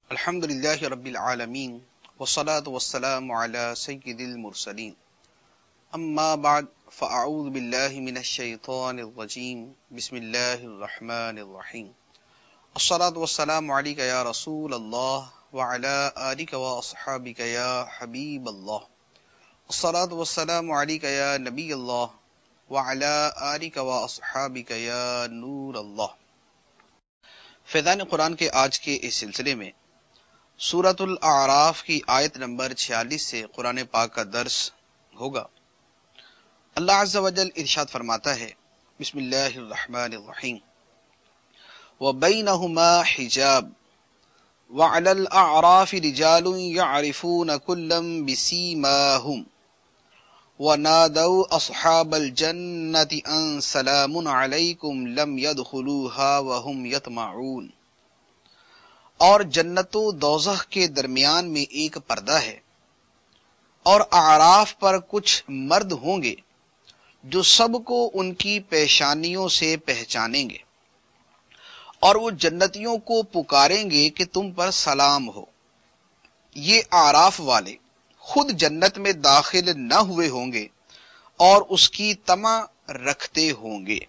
الحمد لله رب العالمين والصلاة والسلام على سيد المرسلين أما بعد فأعوذ بالله من الشيطان الرجيم بسم الله الرحمن الرحيم الصلاة والسلام عليك يا رسول الله وعلى آلك وأصحابك يا حبيب الله الصلاة والسلام عليك يا نبي الله وعلى آلك وأصحابك يا نور الله۔ فیضان قرآن کے آج کے اس سلسلے میں سورۃ الاعراف کی آیت نمبر 46 سے قرآن پاک کا درس ہوگا۔ اللہ عز و جل ارشاد فرماتا ہے، بسم اللہ الرحمن الرحیم، وَبَيْنَهُمَا حِجَابٌ وَعَلَى الْأَعْرَافِ رِجَالٌ يَعْرِفُونَ كُلًّا بِسِيمَاهُمْ وَنَادَوْا أَصْحَابَ الْجَنَّةِ أَنْ سَلَامٌ عَلَيْكُمْ لَمْ يَدْخُلُوهَا وَهُمْ يَطْمَعُونَ۔ اور جنت و دوزخ کے درمیان میں ایک پردہ ہے، اور اعراف پر کچھ مرد ہوں گے جو سب کو ان کی پیشانیوں سے پہچانیں گے، اور وہ جنتیوں کو پکاریں گے کہ تم پر سلام ہو۔ یہ اعراف والے خود جنت میں داخل نہ ہوئے ہوں گے اور اس کی طمع رکھتے ہوں گے۔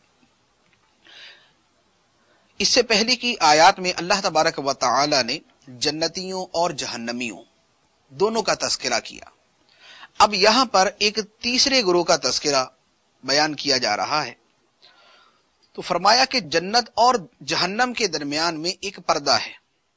اس سے پہلے کی آیات میں اللہ تبارک و تعالی نے جنتیوں اور جہنمیوں دونوں کا تذکرہ کیا۔ اب یہاں پر ایک تیسرے گروہ کا تذکرہ بیان کیا جا رہا ہے۔ تو فرمایا کہ جنت اور جہنم کے درمیان میں ایک پردہ ہے۔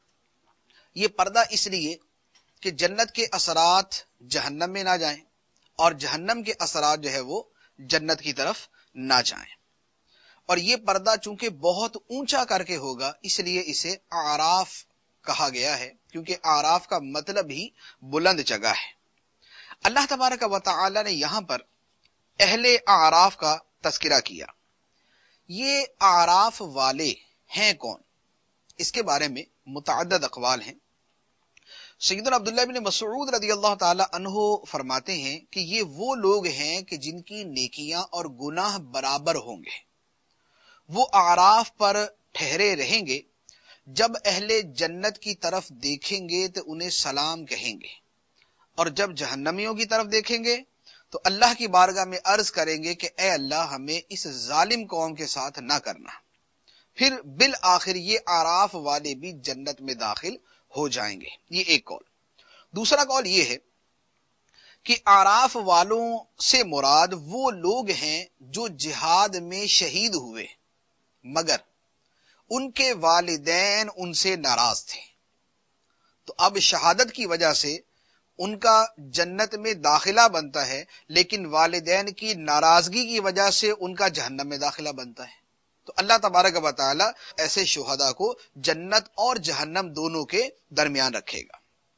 یہ پردہ اس لیے کہ جنت کے اثرات جہنم میں نہ جائیں اور جہنم کے اثرات جو ہے وہ جنت کی طرف نہ جائیں۔ اور یہ پردہ چونکہ بہت اونچا کر کے ہوگا، اس لیے اسے اعراف کہا گیا ہے، کیونکہ اعراف کا مطلب ہی بلند جگہ ہے۔ اللہ تبارک و تعالی نے یہاں پر اہل اعراف کا تذکرہ کیا۔ یہ اعراف والے ہیں کون؟ اس کے بارے میں متعدد اقوال ہیں۔ سیدنا عبداللہ بن مسعود رضی اللہ تعالی عنہ فرماتے ہیں کہ یہ وہ لوگ ہیں کہ جن کی نیکیاں اور گناہ برابر ہوں گے۔ وہ اعراف پر ٹھہرے رہیں گے، جب اہل جنت کی طرف دیکھیں گے تو انہیں سلام کہیں گے، اور جب جہنمیوں کی طرف دیکھیں گے تو اللہ کی بارگاہ میں عرض کریں گے کہ اے اللہ ہمیں اس ظالم قوم کے ساتھ نہ کرنا۔ پھر بالآخر یہ اعراف والے بھی جنت میں داخل ہو جائیں گے۔ یہ ایک قول۔ دوسرا قول یہ ہے کہ اعراف والوں سے مراد وہ لوگ ہیں جو جہاد میں شہید ہوئے مگر ان کے والدین ان سے ناراض تھے، تو اب شہادت کی وجہ سے ان کا جنت میں داخلہ بنتا ہے، لیکن والدین کی ناراضگی کی وجہ سے ان کا جہنم میں داخلہ بنتا ہے۔ تو اللہ تبارک و تعالی ایسے شہداء کو جنت اور جہنم دونوں کے درمیان رکھے گا۔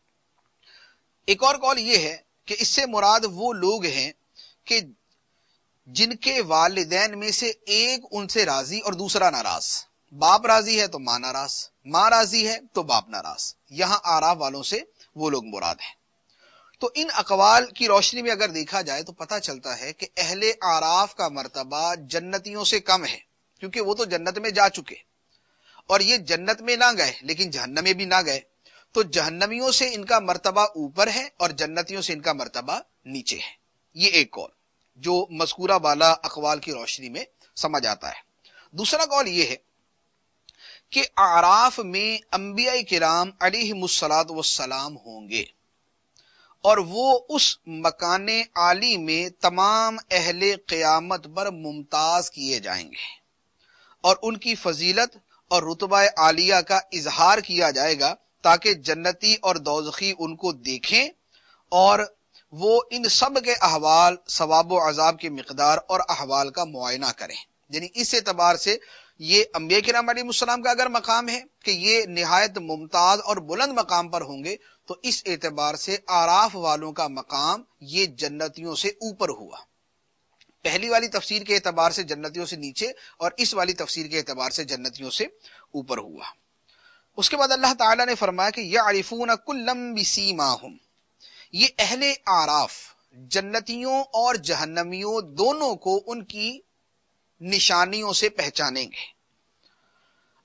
ایک اور قول یہ ہے کہ اس سے مراد وہ لوگ ہیں کہ جن کے والدین میں سے ایک ان سے راضی اور دوسرا ناراض۔ باپ راضی ہے تو ماں ناراض، ماں راضی ہے تو باپ ناراض۔ یہاں اعراف والوں سے وہ لوگ مراد ہیں۔ تو ان اقوال کی روشنی میں اگر دیکھا جائے تو پتہ چلتا ہے کہ اہل اعراف کا مرتبہ جنتیوں سے کم ہے، کیونکہ وہ تو جنت میں جا چکے، اور یہ جنت میں نہ گئے لیکن جہنم میں بھی نہ گئے، تو جہنمیوں سے ان کا مرتبہ اوپر ہے اور جنتیوں سے ان کا مرتبہ نیچے ہے۔ یہ ایک قول جو مذکورہ بالا اقوال کی روشنی میں سمجھ آتا ہے۔ دوسرا قول یہ ہے کہ اعراف میں انبیاء کرام علیہم الصلاۃ والسلام ہوں گے، اور وہ اس مکان عالی میں تمام اہل قیامت پر ممتاز کیے جائیں گے، اور ان کی فضیلت اور رتبہ عالیہ کا اظہار کیا جائے گا تاکہ جنتی اور دوزخی ان کو دیکھیں اور وہ ان سب کے احوال، ثواب و عذاب کی مقدار اور احوال کا معائنہ کریں۔ یعنی اس اعتبار سے یہ انبیاء کرام علیہ السلام کا اگر مقام ہے کہ یہ نہایت ممتاز اور بلند مقام پر ہوں گے، تو اس اعتبار سے اعراف والوں کا مقام یہ جنتیوں سے اوپر ہوا۔ پہلی والی تفسیر کے اعتبار سے جنتیوں سے نیچے، اور اس والی تفسیر کے اعتبار سے جنتیوں سے اوپر ہوا۔ اس کے بعد اللہ تعالیٰ نے فرمایا کہ یعرفون کلا بسیماہم۔ یہ اہل اعراف جنتیوں اور جہنمیوں دونوں کو ان کی نشانیوں سے پہچانیں گے۔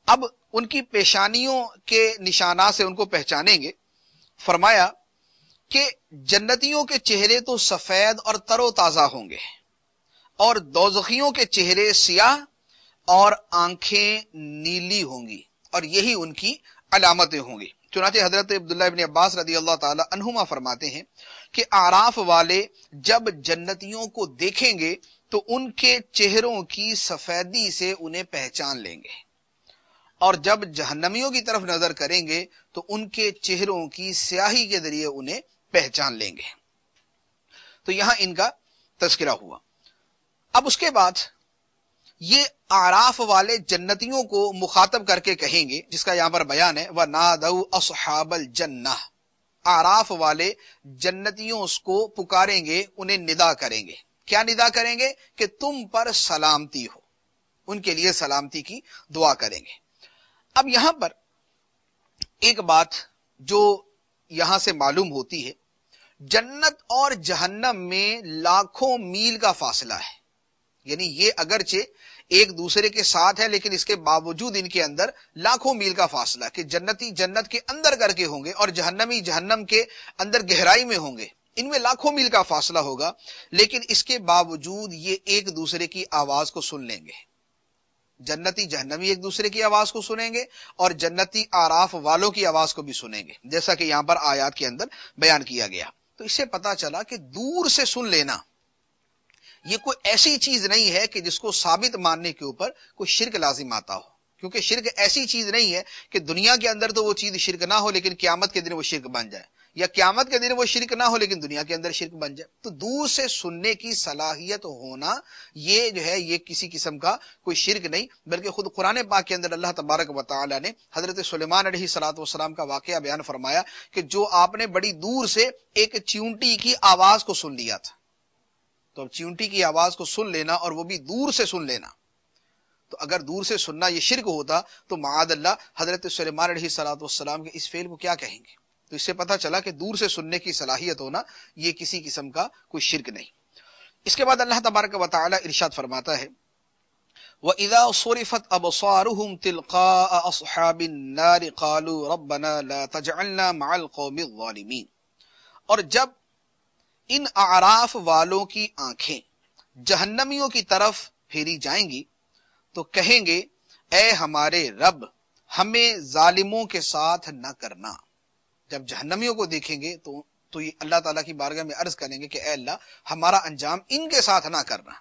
اب ان کی پیشانیوں کے نشانات سے ان کو پہچانیں گے. فرمایا کہ جنتیوں کے چہرے تو سفید اور تر و تازہ ہوں گے اور دوزخیوں کے چہرے سیاہ اور آنکھیں نیلی ہوں گی اور یہی ان کی علامتیں ہوں گی. چنانچہ حضرت عبداللہ ابن عباس رضی اللہ تعالی عنہما فرماتے ہیں کہ اعراف والے جب جنتیوں کو دیکھیں گے تو ان کے چہروں کی سفیدی سے انہیں پہچان لیں گے اور جب جہنمیوں کی طرف نظر کریں گے تو ان کے چہروں کی سیاہی کے ذریعے انہیں پہچان لیں گے. تو یہاں ان کا تذکرہ ہوا. اب اس کے بعد یہ اعراف والے جنتیوں کو مخاطب کر کے کہیں گے، جس کا یہاں پر بیان ہے وَنَادَوْا أَصْحَابَ الْجَنَّةِ. اعراف والے جنتیوں کو پکاریں گے، انہیں ندا کریں گے. کیا ندا کریں گے؟ کہ تم پر سلامتی ہو، ان کے لیے سلامتی کی دعا کریں گے. اب یہاں پر ایک بات جو یہاں سے معلوم ہوتی ہے، جنت اور جہنم میں لاکھوں میل کا فاصلہ ہے. یعنی یہ اگرچہ ایک دوسرے کے ساتھ ہے لیکن اس کے باوجود ان کے اندر لاکھوں میل کا فاصلہ، کہ جنتی جنت کے اندر کر کے ہوں گے اور جہنمی جہنم کے اندر گہرائی میں ہوں گے. ان میں لاکھوں میل کا فاصلہ ہوگا لیکن اس کے باوجود یہ ایک دوسرے کی آواز کو سن لیں گے. جنتی جہنمی ایک دوسرے کی آواز کو سنیں گے اور جنتی اعراف والوں کی آواز کو بھی سنیں گے، جیسا کہ یہاں پر آیات کے اندر بیان کیا گیا. تو اس سے پتا چلا کہ دور سے سن لینا یہ کوئی ایسی چیز نہیں ہے کہ جس کو ثابت ماننے کے اوپر کوئی شرک لازم آتا ہو، کیونکہ شرک ایسی چیز نہیں ہے کہ دنیا کے اندر تو وہ چیز شرک نہ ہو لیکن قیامت کے دن وہ شرک بن جائے، یا قیامت کے دن وہ شرک نہ ہو لیکن دنیا کے اندر شرک بن جائے. تو دور سے سننے کی صلاحیت ہونا یہ جو ہے یہ کسی قسم کا کوئی شرک نہیں، بلکہ خود قرآن پاک کے اندر اللہ تبارک و تعالی نے حضرت سلیمان علیہ السلام کا واقعہ بیان فرمایا کہ جو آپ نے بڑی دور سے ایک چیونٹی کی آواز کو سن لیا تھا. تو اب چیونٹی کی آواز کو سن لینا اور وہ بھی دور سے سن لینا، تو اگر دور سے سننا یہ شرک ہوتا تو معاذ اللہ حضرت سلیمان علیہ السلام کے اس فعل کو کیا کہیں گے. تو اس سے پتہ چلا کہ دور سے سننے کی صلاحیت ہونا یہ کسی قسم کا کوئی شرک نہیں. اس کے بعد اللہ تبارک و تعالی ارشاد فرماتا ہے وَإِذَا صُرِفَتْ أَبْصَارُهُمْ تِلْقَاءَ أَصْحَابِ النَّارِ قَالُوا رَبَّنَا لَا تَجْعَلْنَا مَعَ الْقَوْمِ الظَّالِمِينَ. اور جب ان اعراف والوں کی آنکھیں جہنمیوں کی طرف پھیری جائیں گی تو کہیں گے اے ہمارے رب ہمیں ظالموں کے ساتھ نہ کرنا. جب جہنمیوں کو دیکھیں گے تو یہ اللہ تعالیٰ کی بارگاہ میں عرض کریں گے کہ اے اللہ ہمارا انجام ان کے ساتھ نہ کرنا.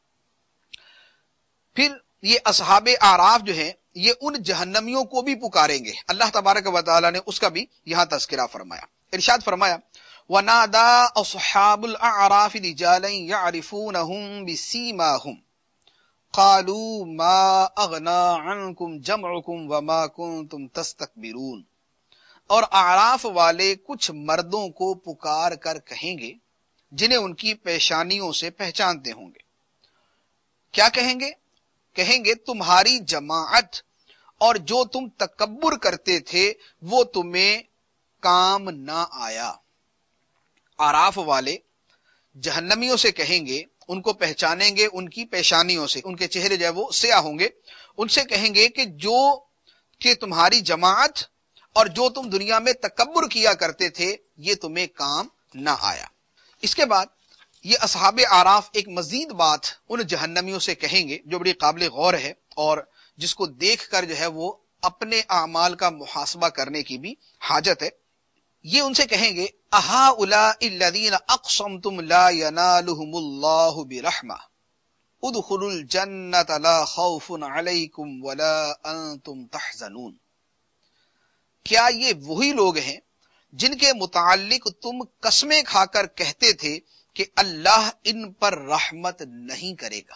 پھر یہ اصحاب اعراف جو ہیں یہ ان جہنمیوں کو بھی پکاریں گے. اللہ تبارک و تعالیٰ نے اس کا بھی یہاں تذکرہ فرمایا. ارشاد فرمایا وَنَادَا أَصْحَابُ الْأَعْرَافِ رِجَالًا يَعْرِفُونَهُمْ بِسِيمَاهُمْ قَالُوا مَا أَغْنَىٰ عَنْكُمْ جَمْعُكُمْ وَمَا كُنْتُمْ تَسْتَكْبِرُونَ. اور اعراف والے کچھ مردوں کو پکار کر کہیں گے جنہیں ان کی پیشانیوں سے پہچانتے ہوں گے. کیا کہیں گے؟ کہیں گے تمہاری جماعت اور جو تم تکبر کرتے تھے وہ تمہیں کام نہ آیا. اعراف والے جہنمیوں سے کہیں گے، ان کو پہچانیں گے ان کی پیشانیوں سے، ان کے چہرے جو ہے وہ سیاہ ہوں گے. ان سے کہیں گے کہ تمہاری جماعت اور جو تم دنیا میں تکبر کیا کرتے تھے یہ تمہیں کام نہ آیا. اس کے بعد یہ اصحاب اعراف ایک مزید بات ان جہنمیوں سے کہیں گے جو بڑی قابل غور ہے اور جس کو دیکھ کر جو ہے وہ اپنے اعمال کا محاسبہ کرنے کی بھی حاجت ہے. یہ ان سے کہیں گے اہؤلاء الذین اقسمتم لا ینالہم اللہ برحمہ ادخلوا الجنۃ لا خوف علیکم ولا انتم تحزنون. کیا یہ وہی لوگ ہیں جن کے متعلق تم قسمیں کھا کر کہتے تھے کہ اللہ ان پر رحمت نہیں کرے گا؟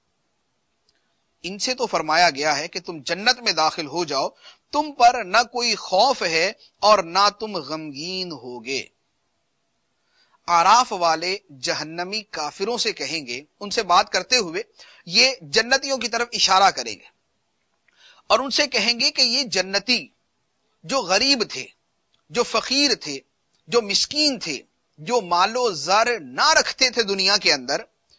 ان سے تو فرمایا گیا ہے کہ تم جنت میں داخل ہو جاؤ، تم پر نہ کوئی خوف ہے اور نہ تم غمگین ہوگے. اعراف والے جہنمی کافروں سے کہیں گے، ان سے بات کرتے ہوئے یہ جنتیوں کی طرف اشارہ کریں گے اور ان سے کہیں گے کہ یہ جنتی جو غریب تھے، جو فقیر تھے، جو مسکین تھے، جو مال و زر نہ رکھتے تھے دنیا کے اندر،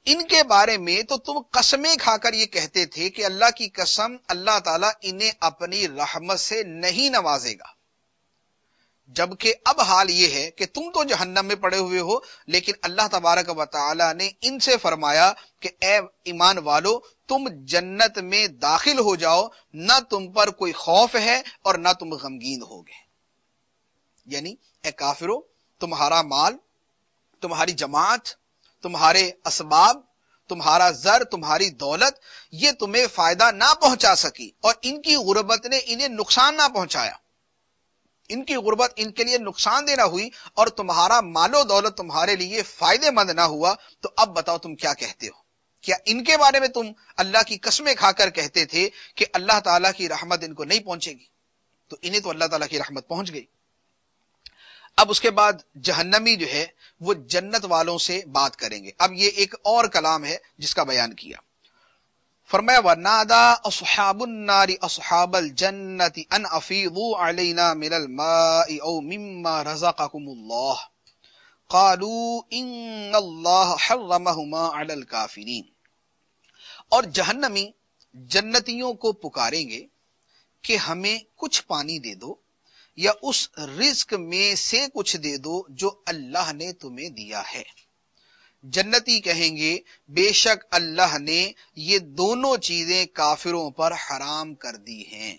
ان کے بارے میں تو تم قسمیں کھا کر یہ کہتے تھے کہ اللہ کی قسم اللہ تعالیٰ انہیں اپنی رحمت سے نہیں نوازے گا، جبکہ اب حال یہ ہے کہ تم تو جہنم میں پڑے ہوئے ہو، لیکن اللہ تبارک و تعالی نے ان سے فرمایا کہ اے ایمان والو تم جنت میں داخل ہو جاؤ، نہ تم پر کوئی خوف ہے اور نہ تم غمگین ہوگے۔ یعنی اے کافرو، تمہارا مال، تمہاری جماعت، تمہارے اسباب، تمہارا زر، تمہاری دولت، یہ تمہیں فائدہ نہ پہنچا سکی، اور ان کی غربت نے انہیں نقصان نہ پہنچایا، ان کی غربت ان کے لیے نقصان دہ نہ ہوئی، اور تمہارا مال و دولت تمہارے لیے فائدے مند نہ ہوا، تو اب بتاؤ تم کیا کہتے ہو؟ کیا ان کے بارے میں تم اللہ کی قسمیں کھا کر کہتے تھے کہ اللہ تعالیٰ کی رحمت ان کو نہیں پہنچے گی؟ تو انہیں تو اللہ تعالیٰ کی رحمت پہنچ گئی۔ اب اس کے بعد جہنمی جو ہے وہ جنت والوں سے بات کریں گے۔ اب یہ ایک اور کلام ہے جس کا بیان کیا، فرمایا وَنَادَى أَصْحَابُ النَّارِ أَصْحَابَ الْجَنَّةِ أَنْ أَفِيضُوا عَلَيْنَا مِنَ الْمَاءِ أَوْ مِمَّا رَزَقَكُمُ اللَّهُ قَالُوا إِنَّ اللَّهَ حَرَّمَهُمَا عَلَى الْكَافِرِينَ، اور جہنمی جنتیوں کو پکاریں گے کہ ہمیں کچھ پانی دے دو یا اس رزق میں سے کچھ دے دو جو اللہ نے تمہیں دیا ہے۔ جنتی کہیں گے بے شک اللہ نے یہ دونوں چیزیں کافروں پر حرام کر دی ہیں۔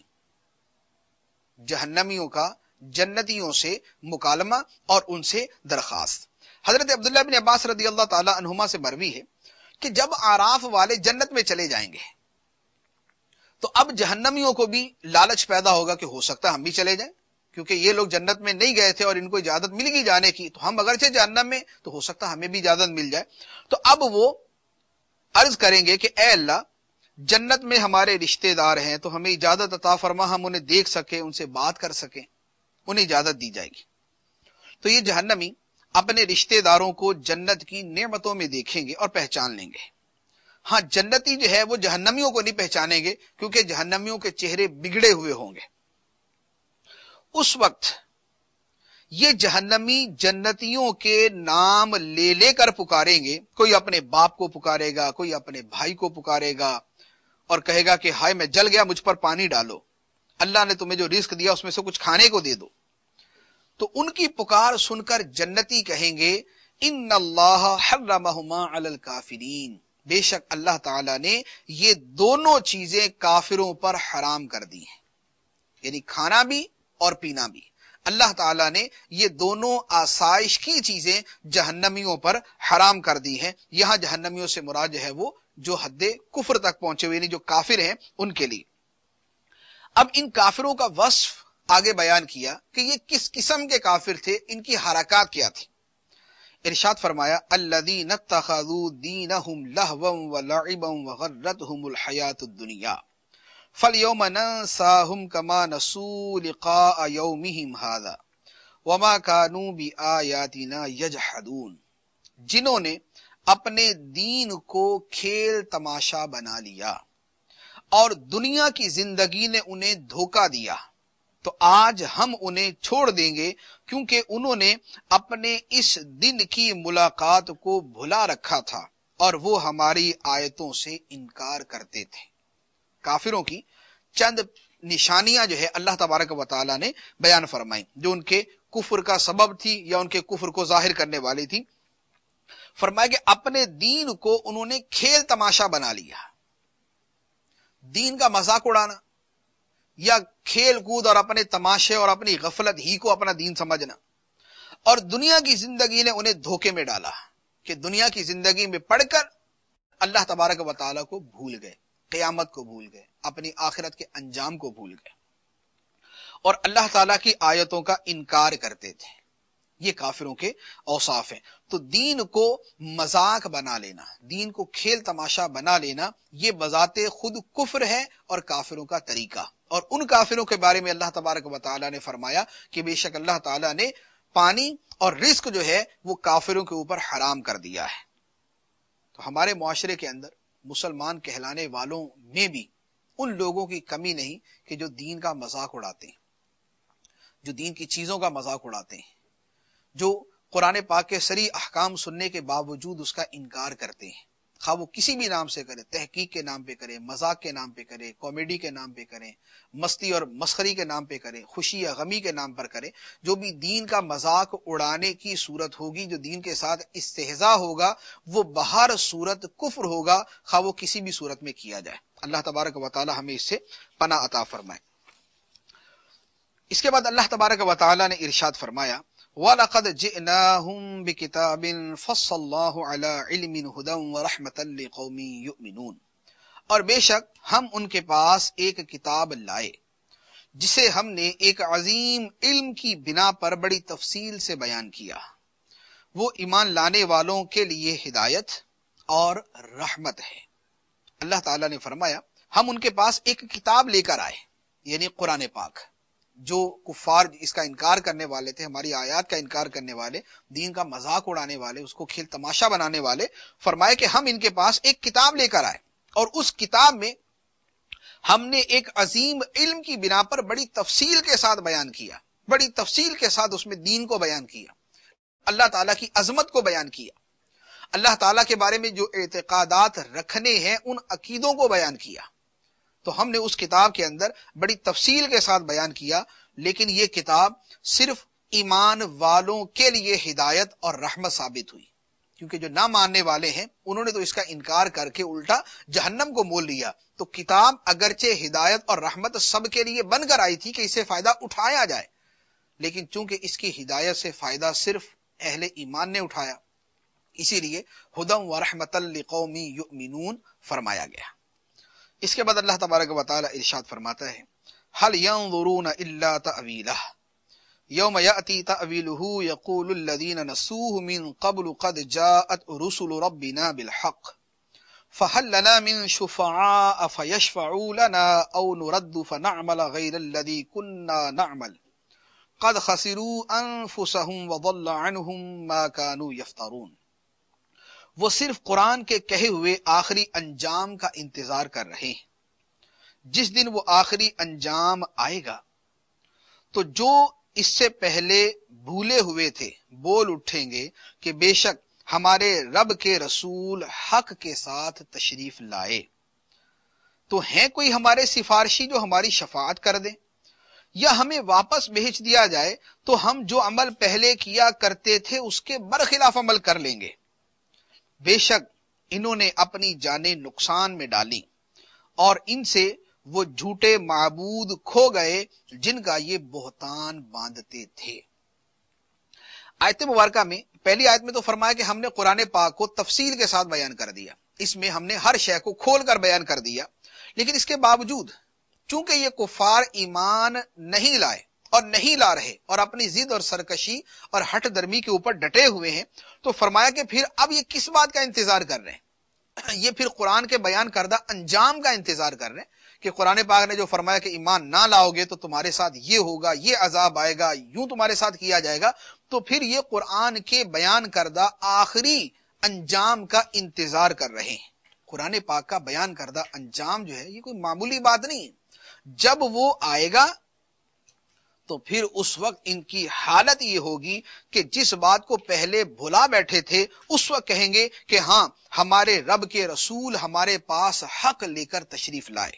جہنمیوں کا جنتیوں سے مکالمہ اور ان سے درخواست۔ حضرت عبداللہ بن عباس رضی اللہ تعالی عنہما سے مروی ہے کہ جب اعراف والے جنت میں چلے جائیں گے تو اب جہنمیوں کو بھی لالچ پیدا ہوگا کہ ہو سکتا ہے ہم بھی چلے جائیں، کیونکہ یہ لوگ جنت میں نہیں گئے تھے اور ان کو اجازت مل گئی جانے کی، تو ہم اگرچہ جہنم میں تو ہو سکتا ہمیں بھی اجازت مل جائے۔ تو اب وہ عرض کریں گے کہ اے اللہ، جنت میں ہمارے رشتہ دار ہیں تو ہمیں اجازت عطا فرما، ہم انہیں دیکھ سکیں، ان سے بات کر سکیں، انہیں اجازت دی جائے گی۔ تو یہ جہنمی اپنے رشتہ داروں کو جنت کی نعمتوں میں دیکھیں گے اور پہچان لیں گے۔ ہاں، جنتی جو ہے وہ جہنمیوں کو نہیں پہچانیں گے، کیونکہ جہنمیوں کے چہرے بگڑے ہوئے ہوں گے۔ اس وقت یہ جہنمی جنتیوں کے نام لے لے کر پکاریں گے، کوئی اپنے باپ کو پکارے گا، کوئی اپنے بھائی کو پکارے گا اور کہے گا کہ ہائے میں جل گیا، مجھ پر پانی ڈالو، اللہ نے تمہیں جو رزق دیا اس میں سے کچھ کھانے کو دے دو۔ تو ان کی پکار سن کر جنتی کہیں گے ان اللہ حرمہما علی الکافرین، بے شک اللہ تعالی نے یہ دونوں چیزیں کافروں پر حرام کر دی ہیں، یعنی کھانا بھی اور پینا بھی۔ اللہ تعالیٰ نے یہ دونوں آسائش کی چیزیں جہنمیوں پر حرام کر دی ہیں۔ یہاں جہنمیوں سے مراد جو ہے وہ جو حد کفر تک پہنچے ہوئے، یعنی جو کافر ہیں ان کے لیے۔ اب ان کافروں کا وصف آگے بیان کیا کہ یہ کس قسم کے کافر تھے، ان کی حرکات کیا تھی۔ ارشاد فرمایا الذین اتخذوا دینہم لہوا ولعبا وغرتہم الحیاۃ الدنیا فَالْيَوْمَ نَنْسَاهُمْ كَمَا نَسُوا لِقَاءَ يَوْمِهِمْ هَذَا وَمَا كَانُوا بِآيَاتِنَا يَجْحَدُونَ، جنہوں نے اپنے دین کو کھیل تماشا بنا لیا اور دنیا کی زندگی نے انہیں دھوکہ دیا، تو آج ہم انہیں چھوڑ دیں گے کیونکہ انہوں نے اپنے اس دن کی ملاقات کو بھلا رکھا تھا اور وہ ہماری آیتوں سے انکار کرتے تھے۔ کافروں کی چند نشانیاں جو ہے اللہ تبارک و تعالی نے بیان فرمائی، جو ان کے کفر کا سبب تھی یا ان کے کفر کو ظاہر کرنے والی تھی۔ فرمایا کہ اپنے دین کو انہوں نے کھیل تماشا بنا لیا، دین کا مذاق اڑانا یا کھیل کود اور اپنے تماشے اور اپنی غفلت ہی کو اپنا دین سمجھنا، اور دنیا کی زندگی نے انہیں دھوکے میں ڈالا کہ دنیا کی زندگی میں پڑھ کر اللہ تبارک و تعالی کو بھول گئے، قیامت کو بھول گئے، اپنی آخرت کے انجام کو بھول گئے اور اللہ تعالیٰ کی آیتوں کا انکار کرتے تھے۔ یہ کافروں کے اوصاف ہیں۔ تو دین کو مذاق بنا لینا، دین کو کھیل تماشا بنا لینا، یہ بذات خود کفر ہے اور کافروں کا طریقہ۔ اور ان کافروں کے بارے میں اللہ تبارک و تعالیٰ نے فرمایا کہ بے شک اللہ تعالیٰ نے پانی اور رزق جو ہے وہ کافروں کے اوپر حرام کر دیا ہے۔ تو ہمارے معاشرے کے اندر مسلمان کہلانے والوں میں بھی ان لوگوں کی کمی نہیں کہ جو دین کا مذاق اڑاتے ہیں، جو دین کی چیزوں کا مذاق اڑاتے ہیں، جو قرآن پاک کے صریح احکام سننے کے باوجود اس کا انکار کرتے ہیں۔ خواہ وہ کسی بھی نام سے کرے، تحقیق کے نام پہ کرے، مذاق کے نام پہ کرے، کامیڈی کے نام پہ کرے، مستی اور مسخری کے نام پہ کرے، خوشی یا غمی کے نام پر کرے، جو بھی دین کا مذاق اڑانے کی صورت ہوگی، جو دین کے ساتھ استہزاء ہوگا، وہ بہر صورت کفر ہوگا، خواہ وہ کسی بھی صورت میں کیا جائے۔ اللہ تبارک و تعالی ہمیں اس سے پناہ عطا فرمائے۔ اس کے بعد اللہ تبارک و تعالی نے ارشاد فرمایا، وَلَقَدْ جِئْنَاهُمْ بِكِتَابٍ فَصَّلْنَاهُ عَلَىٰ عِلْمٍ هُدًى وَرَحْمَةً لِقَوْمٍ يُؤْمِنُونَ، اور بے شک ہم ان کے پاس ایک کتاب لائے جسے ہم نے ایک عظیم علم کی بنا پر بڑی تفصیل سے بیان کیا، وہ ایمان لانے والوں کے لیے ہدایت اور رحمت ہے۔ اللہ تعالیٰ نے فرمایا ہم ان کے پاس ایک کتاب لے کر آئے، یعنی قرآن پاک۔ جو کفار اس کا انکار کرنے والے تھے، ہماری آیات کا انکار کرنے والے، دین کا مذاق اڑانے والے، اس کو کھیل تماشا بنانے والے، فرمائے کہ ہم ان کے پاس ایک کتاب لے کر آئے، اور اس کتاب میں ہم نے ایک عظیم علم کی بنا پر بڑی تفصیل کے ساتھ بیان کیا، بڑی تفصیل کے ساتھ اس میں دین کو بیان کیا، اللہ تعالیٰ کی عظمت کو بیان کیا، اللہ تعالیٰ کے بارے میں جو اعتقادات رکھنے ہیں ان عقیدوں کو بیان کیا۔ تو ہم نے اس کتاب کے اندر بڑی تفصیل کے ساتھ بیان کیا، لیکن یہ کتاب صرف ایمان والوں کے لیے ہدایت اور رحمت ثابت ہوئی، کیونکہ جو نہ ماننے والے ہیں انہوں نے تو اس کا انکار کر کے الٹا جہنم کو مول لیا۔ تو کتاب اگرچہ ہدایت اور رحمت سب کے لیے بن کر آئی تھی کہ اس سے فائدہ اٹھایا جائے، لیکن چونکہ اس کی ہدایت سے فائدہ صرف اہل ایمان نے اٹھایا، اسی لیے ہدی ورحمۃ لقوم یؤمنون فرمایا گیا۔ اس کے بعد اللہ تبارک و تعالی ارشاد فرماتا ہے، هل ينظرون الا تأویلہ یوم یأتی تأویلہ یقول الذین نسوہ من قبل قد جاءت رسل ربنا بالحق فهل لنا من شفعاء فيشفعوا لنا او نرد فنعمل غیر الذی كنا نعمل قد خسروا انفسهم وضل عنهم ما كانوا يفترون۔ وہ صرف قرآن کے کہے ہوئے آخری انجام کا انتظار کر رہے ہیں۔ جس دن وہ آخری انجام آئے گا تو جو اس سے پہلے بھولے ہوئے تھے بول اٹھیں گے کہ بے شک ہمارے رب کے رسول حق کے ساتھ تشریف لائے، تو ہیں کوئی ہمارے سفارشی جو ہماری شفاعت کر دیں، یا ہمیں واپس بھیج دیا جائے تو ہم جو عمل پہلے کیا کرتے تھے اس کے برخلاف عمل کر لیں گے۔ بے شک انہوں نے اپنی جانیں نقصان میں ڈالی، اور ان سے وہ جھوٹے معبود کھو گئے جن کا یہ بہتان باندھتے تھے۔ آیت مبارکہ میں پہلی آیت میں تو فرمایا کہ ہم نے قرآن پاک کو تفصیل کے ساتھ بیان کر دیا، اس میں ہم نے ہر شے کو کھول کر بیان کر دیا، لیکن اس کے باوجود چونکہ یہ کفار ایمان نہیں لائے اور نہیں لا رہے اور اپنی ضد اور سرکشی اور ہٹ درمی کے اوپر ڈٹے ہوئے ہیں، تو فرمایا کہ پھر اب یہ کس بات کا انتظار کر رہے ہیں؟ یہ پھر قرآن کے بیان کردہ انجام کا انتظار کر رہے ہیں کہ قرآن پاک نے جو فرمایا کہ ایمان نہ لاؤ گے تو تمہارے ساتھ یہ ہوگا، یہ عذاب آئے گا، یوں تمہارے ساتھ کیا جائے گا، تو پھر یہ قرآن کے بیان کردہ آخری انجام کا انتظار کر رہے ہیں۔ قرآن پاک کا بیان کردہ انجام جو ہے یہ کوئی معمولی بات نہیں ہے، جب وہ آئے گا تو پھر اس وقت ان کی حالت یہ ہوگی کہ جس بات کو پہلے بھلا بیٹھے تھے اس وقت کہیں گے کہ ہاں ہمارے رب کے رسول ہمارے پاس حق لے کر تشریف لائے،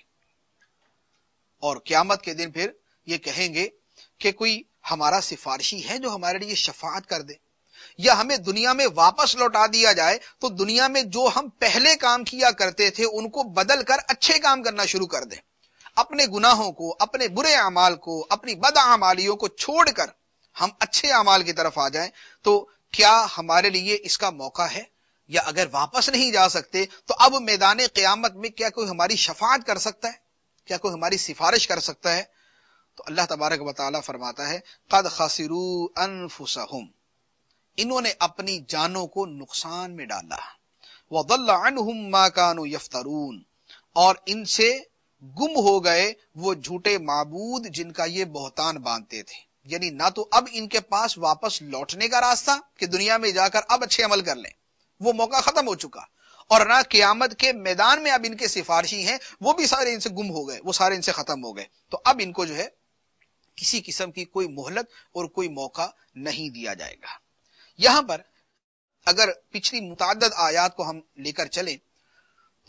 اور قیامت کے دن پھر یہ کہیں گے کہ کوئی ہمارا سفارشی ہے جو ہمارے لیے شفاعت کر دے، یا ہمیں دنیا میں واپس لوٹا دیا جائے تو دنیا میں جو ہم پہلے کام کیا کرتے تھے ان کو بدل کر اچھے کام کرنا شروع کر دیں، اپنے گناہوں کو، اپنے برے اعمال کو، اپنی بد اعمالیوں کو چھوڑ کر ہم اچھے اعمال کی طرف آ جائیں، تو کیا ہمارے لیے اس کا موقع ہے؟ یا اگر واپس نہیں جا سکتے تو اب میدان قیامت میں کیا کوئی ہماری شفاعت کر سکتا ہے؟ کیا کوئی ہماری سفارش کر سکتا ہے؟ تو اللہ تبارک و تعالی فرماتا ہے قد خسروا انفسهم، انہوں نے اپنی جانوں کو نقصان میں ڈالا، وضل عنهم ما كانوا يفترون، اور ان سے گم ہو گئے وہ جھوٹے معبود جن کا یہ بہتان باندھتے تھے۔ یعنی نہ تو اب ان کے پاس واپس لوٹنے کا راستہ کہ دنیا میں جا کر اب اچھے عمل کر لیں، وہ موقع ختم ہو چکا، اور نہ قیامت کے میدان میں اب ان کے سفارشی ہیں، وہ بھی سارے ان سے گم ہو گئے، وہ سارے ان سے ختم ہو گئے۔ تو اب ان کو جو ہے کسی قسم کی کوئی مہلت اور کوئی موقع نہیں دیا جائے گا۔ یہاں پر اگر پچھلی متعدد آیات کو ہم لے کر چلیں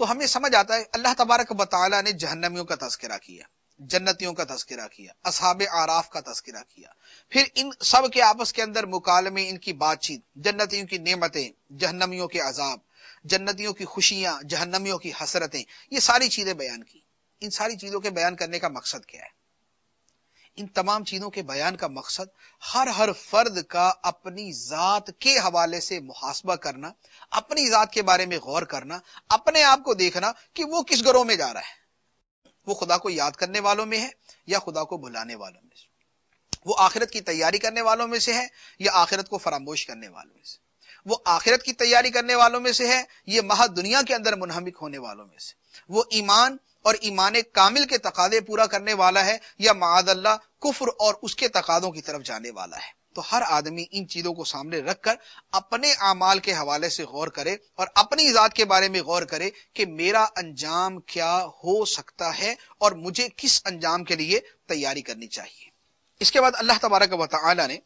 تو ہمیں سمجھ آتا ہے اللہ تبارک و تعالیٰ نے جہنمیوں کا تذکرہ کیا، جنتیوں کا تذکرہ کیا، اصحاب اعراف کا تذکرہ کیا، پھر ان سب کے آپس کے اندر مکالمے، ان کی بات چیت، جنتیوں کی نعمتیں، جہنمیوں کے عذاب، جنتیوں کی خوشیاں، جہنمیوں کی حسرتیں، یہ ساری چیزیں بیان کی۔ ان ساری چیزوں کے بیان کرنے کا مقصد کیا ہے؟ ان تمام چیزوں کے بیان کا مقصد ہر فرد کا اپنی ذات کے حوالے سے محاسبہ کرنا، اپنی ذات کے بارے میں غور کرنا، اپنے آپ کو دیکھنا کہ وہ کس گروہ میں جا رہا ہے، وہ خدا کو یاد کرنے والوں میں ہے یا خدا کو بھلانے والوں میں سے، وہ آخرت کی تیاری کرنے والوں میں سے ہے یا آخرت کو فراموش کرنے والوں میں سے، وہ آخرت کی تیاری کرنے والوں میں سے ہے یہ محض دنیا کے اندر منہمک ہونے والوں میں سے، وہ ایمان اور ایمان کامل کے تقاضے پورا کرنے والا ہے یا معاذ اللہ کفر اور اس کے تقاضوں کی طرف جانے والا ہے۔ تو ہر آدمی ان چیزوں کو سامنے رکھ کر اپنے اعمال کے حوالے سے غور کرے اور اپنی ذات کے بارے میں غور کرے کہ میرا انجام کیا ہو سکتا ہے اور مجھے کس انجام کے لیے تیاری کرنی چاہیے۔ اس کے بعد اللہ تبارک و تعالی نے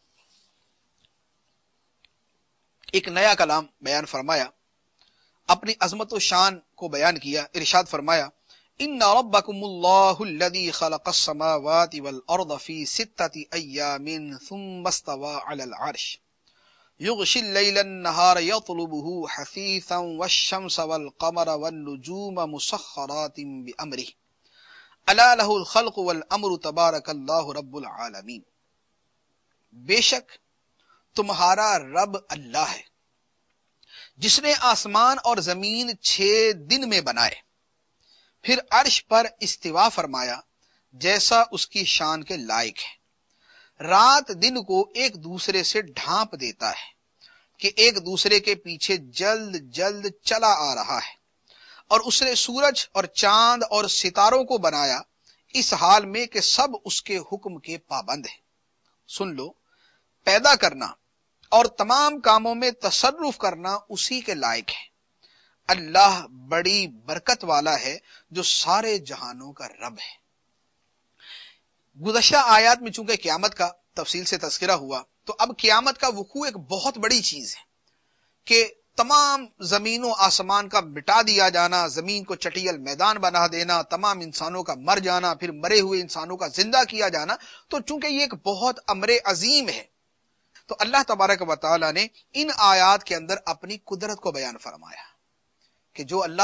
ایک نیا کلام بیان فرمایا، اپنی عظمت و شان کو بیان کیا، ارشاد فرمایا ان ربکم اللہ الذی خلق السماوات والارض فی 6 ایام ثم استوى علی العرش یغشی اللیل النہار یطلبہ حثیثا والشمس والقمر والنجوم مسخرات بامرہ الا لہ الخلق والامر تبارک اللہ رب العالمین۔ بے شک تمہارا رب اللہ ہے جس نے آسمان اور زمین 6 دن میں بنائے، پھر عرش پر استوا فرمایا جیسا اس کی شان کے لائق ہے، رات دن کو ایک دوسرے سے ڈھانپ دیتا ہے کہ ایک دوسرے کے پیچھے جلد جلد چلا آ رہا ہے، اور اس نے سورج اور چاند اور ستاروں کو بنایا اس حال میں کہ سب اس کے حکم کے پابند ہیں۔ سن لو، پیدا کرنا اور تمام کاموں میں تصرف کرنا اسی کے لائق ہے۔ اللہ بڑی برکت والا ہے جو سارے جہانوں کا رب ہے۔ گزشتہ آیات میں چونکہ قیامت کا تفصیل سے تذکرہ ہوا، تو اب قیامت کا وقوع ایک بہت بڑی چیز ہے کہ تمام زمین و آسمان کا مٹا دیا جانا، زمین کو چٹیل میدان بنا دینا، تمام انسانوں کا مر جانا، پھر مرے ہوئے انسانوں کا زندہ کیا جانا، تو چونکہ یہ ایک بہت امر عظیم ہے، تو اللہ تبارک و تعالی نے ان آیات کے اندر اپنی قدرت کو بیان فرمایا کہ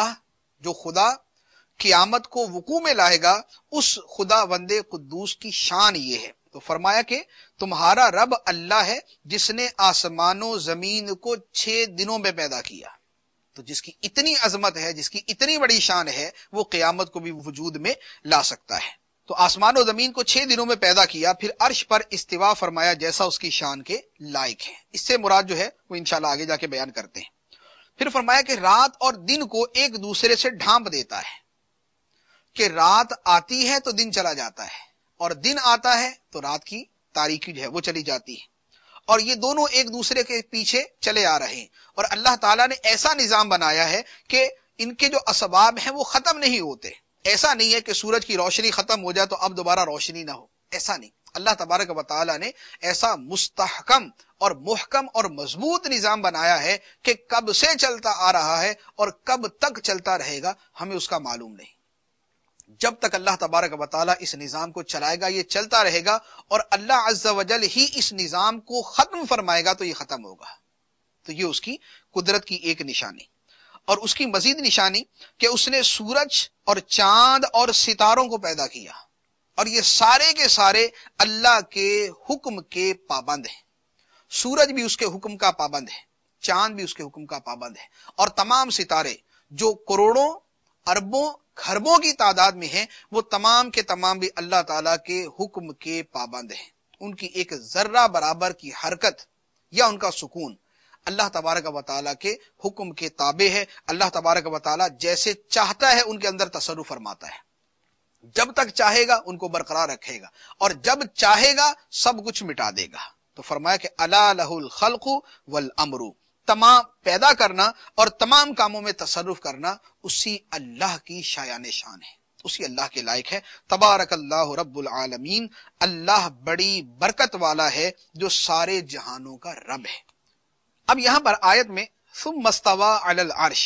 جو خدا قیامت کو وقوع میں لائے گا، اس خدا وند قدوس کی شان یہ ہے۔ تو فرمایا کہ تمہارا رب اللہ ہے جس نے آسمان و زمین کو 6 دنوں میں پیدا کیا۔ تو جس کی اتنی عظمت ہے، جس کی اتنی بڑی شان ہے، وہ قیامت کو بھی وجود میں لا سکتا ہے۔ تو آسمان و زمین کو 6 دنوں میں پیدا کیا، پھر عرش پر استوا فرمایا جیسا اس کی شان کے لائق ہے۔ اس سے مراد جو ہے وہ انشاءاللہ آگے جا کے بیان کرتے ہیں۔ پھر فرمایا کہ رات اور دن کو ایک دوسرے سے ڈھانپ دیتا ہے کہ رات آتی ہے تو دن چلا جاتا ہے، اور دن آتا ہے تو رات کی تاریکی جو ہے وہ چلی جاتی ہے، اور یہ دونوں ایک دوسرے کے پیچھے چلے آ رہے ہیں۔ اور اللہ تعالیٰ نے ایسا نظام بنایا ہے کہ ان کے جو اسباب ہیں وہ ختم نہیں ہوتے۔ ایسا نہیں ہے کہ سورج کی روشنی ختم ہو جائے تو اب دوبارہ روشنی نہ ہو، ایسا نہیں۔ اللہ تبارک و تعالیٰ نے ایسا مستحکم اور محکم اور مضبوط نظام بنایا ہے کہ کب سے چلتا آ رہا ہے اور کب تک چلتا رہے گا ہمیں اس کا معلوم نہیں۔ جب تک اللہ تبارک و تعالیٰ اس نظام کو چلائے گا یہ چلتا رہے گا، اور اللہ عز و جل ہی اس نظام کو ختم فرمائے گا تو یہ ختم ہوگا۔ تو یہ اس کی قدرت کی ایک نشانی، اور اس کی مزید نشانی کہ اس نے سورج اور چاند اور ستاروں کو پیدا کیا، اور یہ سارے کے سارے اللہ کے حکم کے پابند ہیں۔ سورج بھی اس کے حکم کا پابند ہے، چاند بھی اس کے حکم کا پابند ہے، اور تمام ستارے جو کروڑوں اربوں کھربوں کی تعداد میں ہیں، وہ تمام کے تمام بھی اللہ تعالیٰ کے حکم کے پابند ہیں۔ ان کی ایک ذرہ برابر کی حرکت یا ان کا سکون اللہ تبارک و تعالیٰ کے حکم کے تابع ہے۔ اللہ تبارک و تعالیٰ جیسے چاہتا ہے ان کے اندر تصرف فرماتا ہے، جب تک چاہے گا ان کو برقرار رکھے گا، اور جب چاہے گا سب کچھ مٹا دے گا۔ تو فرمایا کہ الا لہ الخلق والامر، تمام پیدا کرنا اور تمام کاموں میں تصرف کرنا اسی اللہ کی شایان شان ہے، اسی اللہ کے لائق ہے۔ تبارک اللہ رب العالمین، اللہ بڑی برکت والا ہے جو سارے جہانوں کا رب ہے۔ اب یہاں پر آیت میں ثم استوى علی العرش،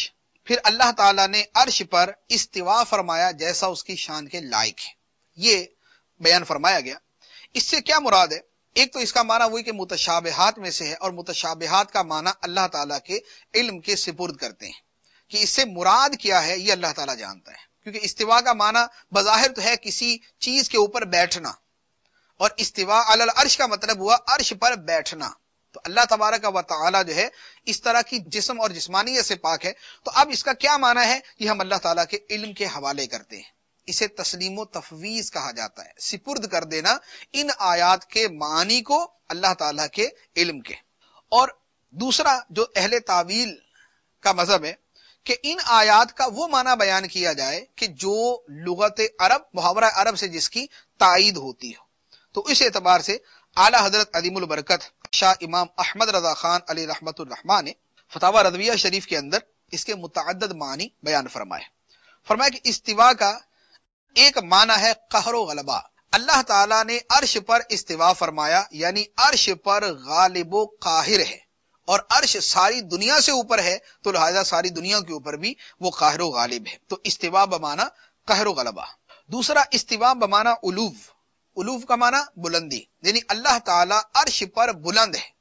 پھر اللہ تعالیٰ نے عرش پر استوا فرمایا جیسا اس کی شان کے لائق ہے، یہ بیان فرمایا گیا۔ اس سے کیا مراد ہے؟ ایک تو اس کا معنی وہی کہ متشابہات میں سے ہے، اور متشابہات کا معنی اللہ تعالیٰ کے علم کے سپرد کرتے ہیں کہ اس سے مراد کیا ہے یہ اللہ تعالیٰ جانتا ہے، کیونکہ استوا کا معنی بظاہر تو ہے کسی چیز کے اوپر بیٹھنا، اور استوا علی العرش کا مطلب ہوا عرش پر بیٹھنا۔ تو اللہ تبارک و تعالیٰ جو ہے اس طرح کی جسم اور جسمانیت سے پاک ہے، تو اب اس کا کیا معنی ہے یہ ہم اللہ تعالیٰ کے علم کے حوالے کرتے ہیں۔ اسے تسلیم و تفویض کہا جاتا ہے، سپرد کر دینا ان آیات کے معنی کو اللہ تعالیٰ کے علم کے۔ اور دوسرا جو اہل تعویل کا مذہب ہے کہ ان آیات کا وہ معنی بیان کیا جائے کہ جو لغت عرب، محاورہ عرب سے جس کی تائید ہوتی ہو۔ تو اس اعتبار سے اعلی حضرت عظیم البرکت شاہ امام احمد رضا خان علی رحمت الرحمٰن نے فتاوی رضویہ شریف کے اندر اس کے متعدد معنی بیان فرمایا کہ استوا کا ایک معنی ہے قہر و غلبہ۔ اللہ تعالیٰ نے عرش پر استوا فرمایا یعنی عرش پر غالب و قاہر ہے، اور عرش ساری دنیا سے اوپر ہے تو لہذا ساری دنیا کے اوپر بھی وہ قاہر و غالب ہے۔ تو استوا بمعنی قہر و غلبہ۔ دوسرا استوا بمعنی علو، علو کا معنی بلندی، یعنی اللہ تعالیٰ عرش پر بلند ہے۔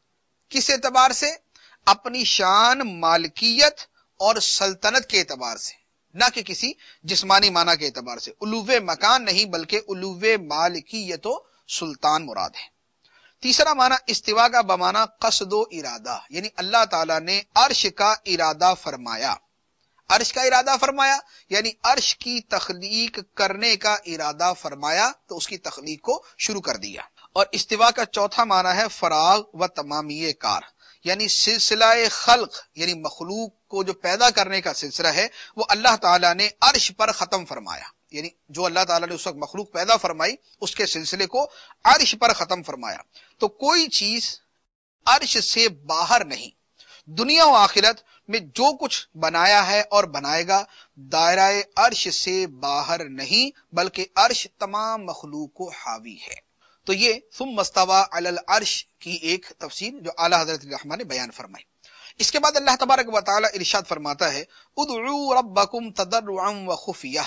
کس اعتبار سے؟ اپنی شان، مالکیت اور سلطنت کے اعتبار سے، نہ کہ کسی جسمانی معنی کے اعتبار سے۔ علو مکان نہیں بلکہ علو مالکیت و سلطان مراد ہے۔ تیسرا معنی استوا کا بمعنی قصد و ارادہ، یعنی اللہ تعالیٰ نے عرش کا ارادہ فرمایا۔ عرش کا ارادہ فرمایا یعنی عرش کی تخلیق کرنے کا ارادہ فرمایا تو اس کی تخلیق کو شروع کر دیا۔ اور استوا کا چوتھا معنی ہے فراغ و تمامی کار، یعنی سلسلہ خلق، یعنی مخلوق کو جو پیدا کرنے کا سلسلہ ہے وہ اللہ تعالیٰ نے عرش پر ختم فرمایا، یعنی جو اللہ تعالیٰ نے اس وقت مخلوق پیدا فرمائی اس کے سلسلے کو عرش پر ختم فرمایا۔ تو کوئی چیز عرش سے باہر نہیں، دنیا و آخرت میں جو کچھ بنایا ہے اور بنائے گا دائرہ عرش سے باہر نہیں بلکہ عرش تمام مخلوق کو حاوی ہے۔ تو یہ ثم استوى علی العرش کی ایک تفسیر جو اعلیٰ حضرت رحمٰن نے بیان فرمائی۔ اس کے بعد اللہ تبارک و تعالی ارشاد فرماتا ہے ادعوا ربکم تضرعا وخفیہ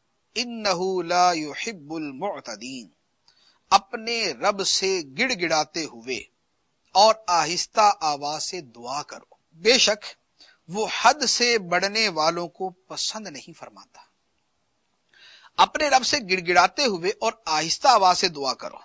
انہ لا يحب المعتدین، اپنے رب سے گڑ گڑاتے ہوئے اور آہستہ آواز سے دعا کرو، بے شک وہ حد سے بڑھنے والوں کو پسند نہیں فرماتا۔ اپنے رب سے گڑ گڑاتے ہوئے اور آہستہ آواز سے دعا کرو۔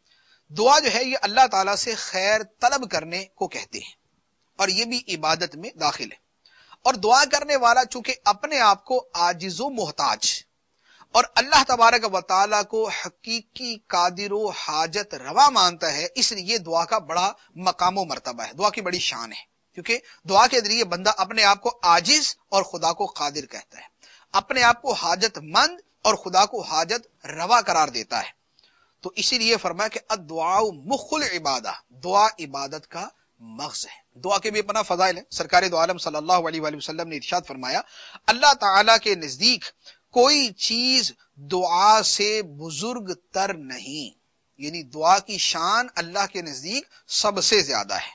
دعا جو ہے یہ اللہ تعالیٰ سے خیر طلب کرنے کو کہتے ہیں، اور یہ بھی عبادت میں داخل ہے۔ اور دعا کرنے والا چونکہ اپنے آپ کو عاجز و محتاج اور اللہ تبارک و تعالیٰ کو حقیقی قادر و حاجت روا مانتا ہے، اس لیے دعا کا بڑا مقام و مرتبہ ہے، دعا کی بڑی شان ہے، کیونکہ دعا کے ذریعے بندہ اپنے آپ کو عاجز اور خدا کو قادر کہتا ہے، اپنے آپ کو حاجت مند اور خدا کو حاجت روا قرار دیتا ہے۔ تو اسی لیے فرمایا کہ الدعاء مخ العبادہ، دعا عبادت کا مغز ہے۔ دعا کے بھی اپنا فضائل ہے۔ سرکار دو عالم صلی اللہ علیہ وآلہ وسلم نے ارشاد فرمایا اللہ تعالیٰ کے نزدیک کوئی چیز دعا سے بزرگ تر نہیں، یعنی دعا کی شان اللہ کے نزدیک سب سے زیادہ ہے۔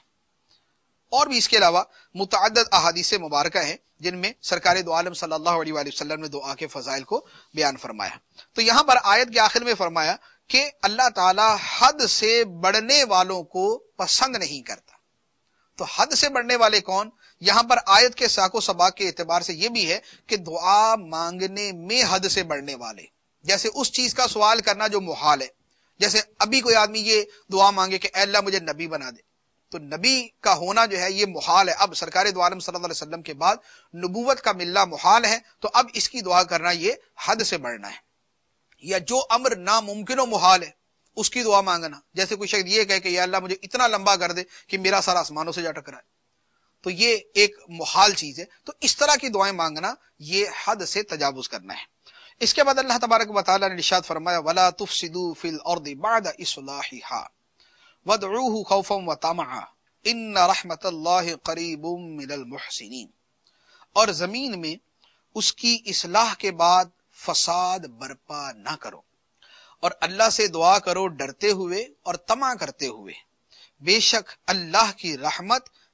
اور بھی اس کے علاوہ متعدد احادیث مبارکہ ہیں جن میں سرکار دو عالم صلی اللہ علیہ وآلہ وسلم نے دعا کے فضائل کو بیان فرمایا۔ تو یہاں پر آیت کے آخر میں فرمایا کہ اللہ تعالیٰ حد سے بڑھنے والوں کو پسند نہیں کرتا۔ تو حد سے بڑھنے والے کون؟ یہاں پر آیت کے ساق و سباق کے اعتبار سے یہ بھی ہے کہ دعا مانگنے میں حد سے بڑھنے والے، جیسے اس چیز کا سوال کرنا جو محال ہے، جیسے ابھی کوئی آدمی یہ دعا مانگے کہ اے اللہ مجھے نبی بنا دے، تو نبی کا ہونا جو ہے یہ محال ہے۔ اب سرکار دو عالم صلی اللہ علیہ وسلم کے بعد نبوت کا ملنا محال ہے، تو اب اس کی دعا کرنا یہ حد سے بڑھنا ہے۔ یا جو امر ناممکن و محال ہے اس کی دعا مانگنا، جیسے کوئی شخص یہ کہے کہ یا اللہ مجھے اتنا لمبا کر دے کہ میرا سر آسمانوں سے جا ٹکرائے، تو یہ ایک محال چیز ہے۔ تو اس طرح کی دعائیں مانگنا یہ حد سے تجاوز کرنا ہے۔ اس کے بعد اللہ تبارک و تعالی نے ارشاد فرمایا وَلَا تُفْسِدُوا فِي الْأَرْضِ بَعْدَ إِصْلَاحِهَا وَادْعُوهُ خَوْفًا وَطَمَعًا إِنَّ رَحْمَتَ اللَّهِ قَرِيبٌ مِّنَ الْمُحْسِنِينَ، اور زمین میں اس کی اصلاح کے بعد فساد برپا نہ کرو، اور اللہ سے دعا کرو ڈرتے ہوئے اور طمع کرتے ہوئے، بے شک اللہ کی رحمت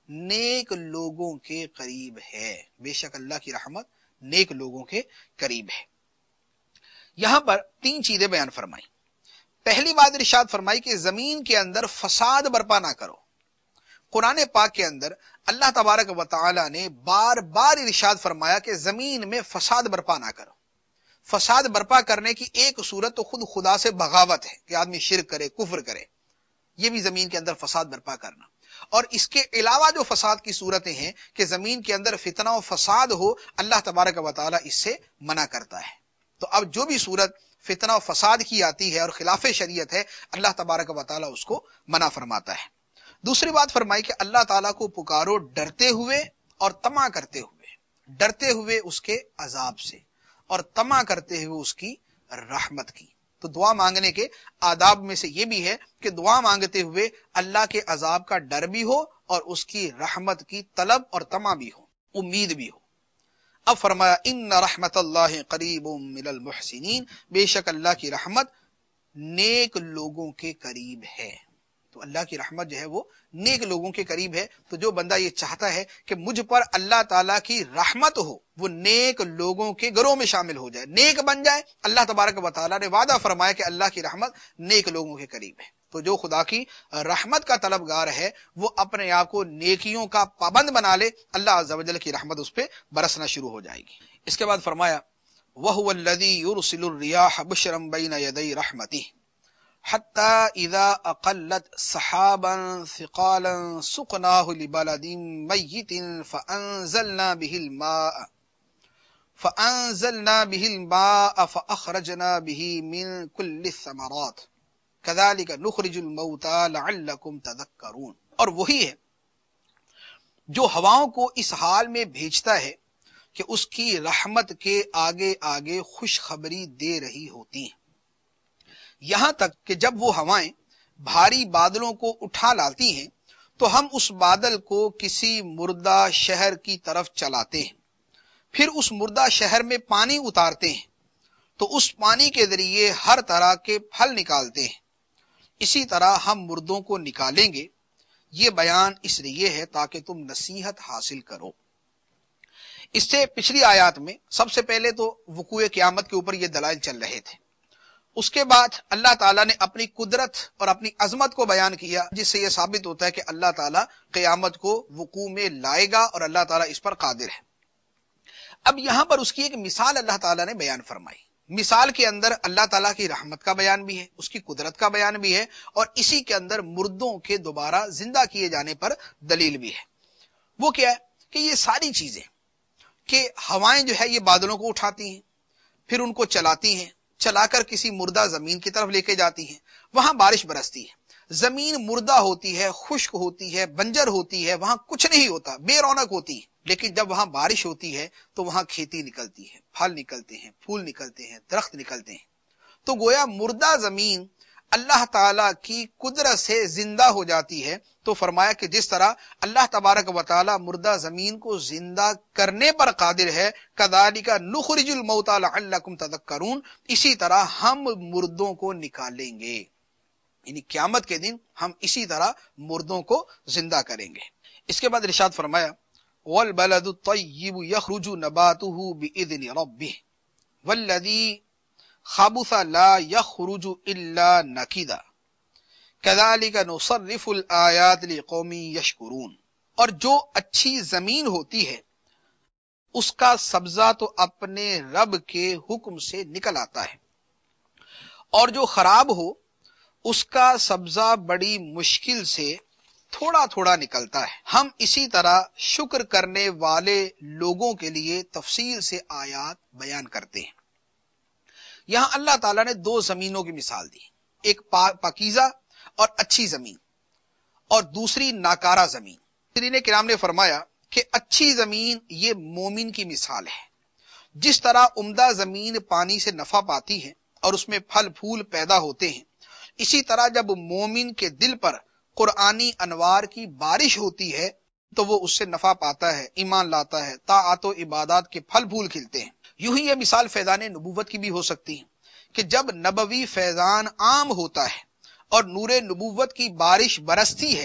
نیک لوگوں کے قریب ہے. بے شک اللہ کی رحمت نیک لوگوں کے قریب ہے. یہاں پر 3 چیزیں بیان فرمائی. پہلی بات ارشاد فرمائی کہ زمین کے اندر فساد برپا نہ کرو. قرآن پاک کے اندر اللہ تبارک و تعالی نے بار بار ارشاد فرمایا کہ زمین میں فساد برپا نہ کرو. فساد برپا کرنے کی ایک صورت تو خود خدا سے بغاوت ہے کہ آدمی شرک کرے، کفر کرے، یہ بھی زمین کے اندر فساد برپا کرنا. اور اس کے علاوہ جو فساد کی صورتیں ہیں کہ زمین کے اندر فتنہ و فساد ہو، اللہ تبارک و تعالی اس سے منع کرتا ہے. تو اب جو بھی صورت فتنہ و فساد کی آتی ہے اور خلاف شریعت ہے، اللہ تبارک و تعالی اس کو منع فرماتا ہے. دوسری بات فرمائی کہ اللہ تعالیٰ کو پکارو ڈرتے ہوئے اور طمع کرتے ہوئے. ڈرتے ہوئے اس کے عذاب سے اور طمع کرتے ہوئے اس کی رحمت کی. تو دعا مانگنے کے آداب میں سے یہ بھی ہے کہ دعا مانگتے ہوئے اللہ کے عذاب کا ڈر بھی ہو اور اس کی رحمت کی طلب اور طمع بھی ہو، امید بھی ہو. اب فرمایا ان رحمت اللہ قریب من المحسنین، بے شک اللہ کی رحمت نیک لوگوں کے قریب ہے. تو اللہ کی رحمت جو ہے وہ نیک لوگوں کے قریب ہے. تو جو بندہ یہ چاہتا ہے کہ مجھ پر اللہ تعالیٰ کی رحمت ہو، وہ نیک لوگوں کے گروہ میں شامل ہو جائے، نیک بن جائے. اللہ تبارک و تعالیٰ نے وعدہ فرمایا کہ اللہ کی رحمت نیک لوگوں کے قریب ہے. تو جو خدا کی رحمت کا طلبگار ہے وہ اپنے آپ کو نیکیوں کا پابند بنا لے، اللہ عز و جل کی رحمت اس پہ برسنا شروع ہو جائے گی. اس کے بعد فرمایا وَهُوَ الَّذِي يُرْسِلُ الرِّيَاحَ بُشْرًا بَيْنَ يَدَيْ رَحْمَتِهِ حتى إذا أقلت سحابا ثقالا سقناه لبلد ميت فأنزلنا به الماء فأخرجنا به من كل الثمرات كذلك نخرج الموتى لعلكم تذكرون. اور وہی ہے جو ہواؤں کو اس حال میں بھیجتا ہے کہ اس کی رحمت کے آگے آگے خوشخبری دے رہی ہوتی ہیں، یہاں تک کہ جب وہ ہوائیں بھاری بادلوں کو اٹھا لاتی ہیں تو ہم اس بادل کو کسی مردہ شہر کی طرف چلاتے ہیں، پھر اس مردہ شہر میں پانی اتارتے ہیں تو اس پانی کے ذریعے ہر طرح کے پھل نکالتے ہیں. اسی طرح ہم مردوں کو نکالیں گے. یہ بیان اس لیے ہے تاکہ تم نصیحت حاصل کرو. اس سے پچھلی آیات میں سب سے پہلے تو وقوع قیامت کے اوپر یہ دلائل چل رہے تھے. اس کے بعد اللہ تعالیٰ نے اپنی قدرت اور اپنی عظمت کو بیان کیا، جس سے یہ ثابت ہوتا ہے کہ اللہ تعالیٰ قیامت کو وقوع میں لائے گا اور اللہ تعالیٰ اس پر قادر ہے. اب یہاں پر اس کی ایک مثال اللہ تعالیٰ نے بیان فرمائی. مثال کے اندر اللہ تعالیٰ کی رحمت کا بیان بھی ہے، اس کی قدرت کا بیان بھی ہے، اور اسی کے اندر مردوں کے دوبارہ زندہ کیے جانے پر دلیل بھی ہے. وہ کیا ہے کہ یہ ساری چیزیں کہ ہوائیں جو ہے یہ بادلوں کو اٹھاتی ہیں، پھر ان کو چلاتی ہیں، چلا کر کسی مردہ زمین کی طرف لے کے جاتی ہیں، وہاں بارش برستی ہے. زمین مردہ ہوتی ہے، خشک ہوتی ہے، بنجر ہوتی ہے، وہاں کچھ نہیں ہوتا، بے رونق ہوتی ہے. لیکن جب وہاں بارش ہوتی ہے تو وہاں کھیتی نکلتی ہے، پھل نکلتے ہیں، پھول نکلتے ہیں، درخت نکلتے ہیں. تو گویا مردہ زمین اللہ تعالیٰ کی قدرت سے زندہ ہو جاتی ہے. تو فرمایا کہ جس طرح اللہ تبارک و تعالیٰ مردہ زمین کو زندہ کرنے پر قادر ہے، کذالک نخرج الموتى لعلکم تذکرون، اسی طرح ہم مردوں کو نکالیں گے، یعنی قیامت کے دن ہم اسی طرح مردوں کو زندہ کریں گے. اس کے بعد ارشاد فرمایا والبلد الطیب یخرج نباته باذن ربه والذی خبث لا یخرج الا نکدا کذالک نصرف الآیات لقوم یشکرون. اور جو اچھی زمین ہوتی ہے اس کا سبزہ تو اپنے رب کے حکم سے نکل آتا ہے، اور جو خراب ہو اس کا سبزہ بڑی مشکل سے تھوڑا تھوڑا نکلتا ہے. ہم اسی طرح شکر کرنے والے لوگوں کے لیے تفصیل سے آیات بیان کرتے ہیں. یہاں اللہ تعالیٰ نے 2 زمینوں کی مثال دی، ایک پاکیزہ اور اچھی زمین، اور دوسری ناکارہ زمین. مفسرین کرام نے فرمایا کہ اچھی زمین یہ مومن کی مثال ہے. جس طرح عمدہ زمین پانی سے نفع پاتی ہے اور اس میں پھل پھول پیدا ہوتے ہیں، اسی طرح جب مومن کے دل پر قرآنی انوار کی بارش ہوتی ہے تو وہ اس سے نفع پاتا ہے، ایمان لاتا ہے، طاعات و عبادات کے پھل پھول کھلتے ہیں. یوں ہی یہ مثال فیضان نبوت کی بھی ہو سکتی ہے کہ جب نبوی فیضان عام ہوتا ہے اور نور نبوت کی بارش برستی ہے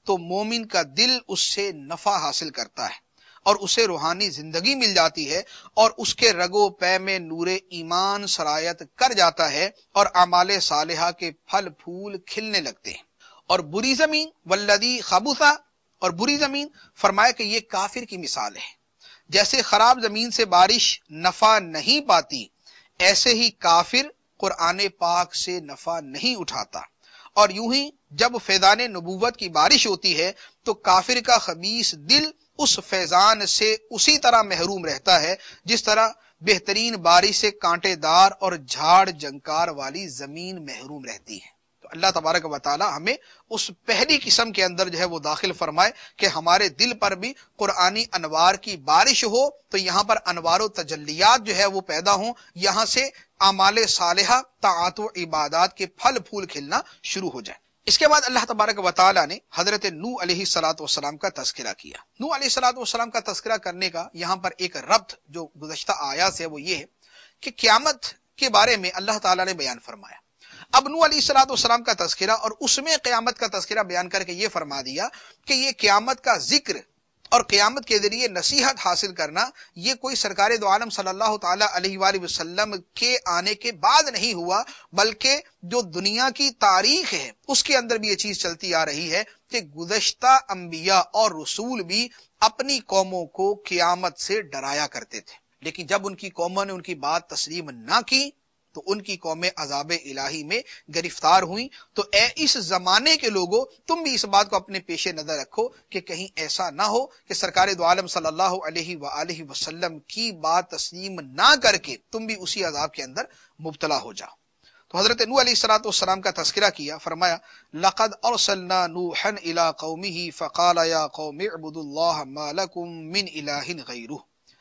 تو مومن کا دل اس سے نفع حاصل کرتا ہے اور اسے روحانی زندگی مل جاتی ہے اور اس کے رگو پے میں نور ایمان سرایت کر جاتا ہے اور اعمال صالحہ کے پھل پھول کھلنے لگتے ہیں۔ اور بری زمین والذی خبثا، اور بری زمین فرمایا کہ یہ کافر کی مثال ہے۔ جیسے خراب زمین سے بارش نفع نہیں پاتی، ایسے ہی کافر قرآن پاک سے نفع نہیں اٹھاتا۔ اور یوں ہی جب فیضان نبوت کی بارش ہوتی ہے تو کافر کا خبیث دل اس فیضان سے اسی طرح محروم رہتا ہے جس طرح بہترین بارش سے کانٹے دار اور جھاڑ جنکار والی زمین محروم رہتی ہے۔ تو اللہ تبارک و تعالی ہمیں اس پہلی قسم کے اندر جو ہے وہ داخل فرمائے کہ ہمارے دل پر بھی قرآنی انوار کی بارش ہو، تو یہاں پر انوار و تجلیات جو ہے وہ پیدا ہوں، یہاں سے اعمال صالحہ طاعات و عبادات کے پھل پھول کھلنا شروع ہو جائے۔ اس کے بعد اللہ تبارک و تعالی نے حضرت نوح علیہ السلام کا تذکرہ کیا۔ نوح علیہ السلام کا تذکرہ کرنے کا یہاں پر ایک ربط جو گزشتہ آیات سے وہ یہ ہے کہ قیامت کے بارے میں اللہ تعالی نے بیان فرمایا۔ اب نوح علیہ السلام کا تذکرہ اور اس میں قیامت کا تذکرہ بیان کر کے یہ فرما دیا کہ یہ قیامت کا ذکر اور قیامت کے ذریعے نصیحت حاصل کرنا یہ کوئی سرکار دو عالم صلی اللہ تعالی علیہ وآلہ وسلم کے آنے کے بعد نہیں ہوا، بلکہ جو دنیا کی تاریخ ہے اس کے اندر بھی یہ چیز چلتی آ رہی ہے کہ گزشتہ انبیاء اور رسول بھی اپنی قوموں کو قیامت سے ڈرایا کرتے تھے، لیکن جب ان کی قوموں نے ان کی بات تسلیم نہ کی تو ان کی قومیں عذاب الہی میں گرفتار ہوئیں۔ تو اے اس زمانے کے لوگوں، تم بھی اس بات کو اپنے پیش نظر رکھو کہ کہیں ایسا نہ ہو کہ سرکار دو عالم صلی اللہ علیہ وآلہ وسلم کی بات تسلیم نہ کر کے تم بھی اسی عذاب کے اندر مبتلا ہو جاؤ۔ تو حضرت نوح علیہ السلام کا تذکرہ کیا، فرمایا لقد ارسلنا نوحا الى قومه فقال یا قوم اعبدوا الله ما لكم من اله غیرہ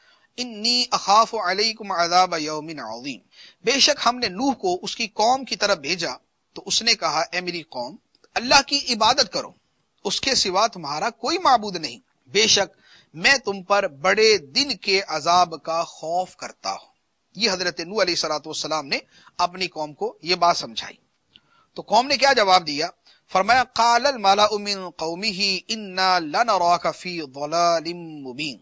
انی اخاف علیکم عذاب یوم عظیم۔ بے شک ہم نے نوح کو اس کی قوم کی طرف بھیجا تو اس نے کہا اے میری قوم، اللہ کی عبادت کرو، اس کے سوا تمہارا کوئی معبود نہیں، بے شک میں تم پر بڑے دن کے عذاب کا خوف کرتا ہوں۔ یہ حضرت نوح علیہ السلام نے اپنی قوم کو یہ بات سمجھائی۔ تو قوم نے کیا جواب دیا؟ فرمایا قال الملأ من قومه انا لنراک فی ضلال مبین۔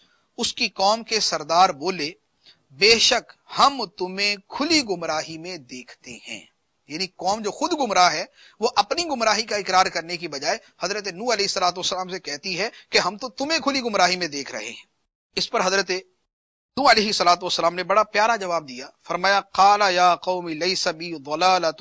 اس کی قوم کے سردار بولے بے شک ہم تمہیں کھلی گمراہی میں دیکھتے ہیں۔ یعنی قوم جو خود گمراہ ہے وہ اپنی گمراہی کا اقرار کرنے کی بجائے حضرت نوح علیہ السلام سے کہتی ہے کہ ہم تو تمہیں کھلی گمراہی میں دیکھ رہے ہیں۔ اس پر حضرت نوح علیہ السلام نے بڑا پیارا جواب دیا، فرمایا قال یا قوم لیس بی ضلالۃ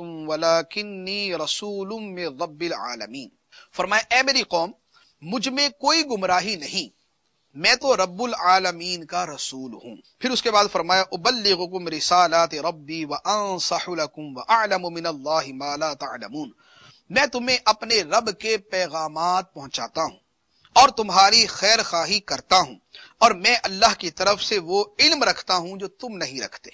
ولکنی رسول من رب العالمین۔ فرمایا اے میری قوم، مجھ میں کوئی گمراہی نہیں، میں تو رب العالمین کا رسول ہوں۔ پھر اس کے بعد فرمایا ابلغکم رسالات ربی وانصح لکم واعلم من اللہ ما لا تعلمون۔ میں تمہیں اپنے رب کے پیغامات پہنچاتا ہوں اور تمہاری خیر خواہی کرتا ہوں، اور میں اللہ کی طرف سے وہ علم رکھتا ہوں جو تم نہیں رکھتے۔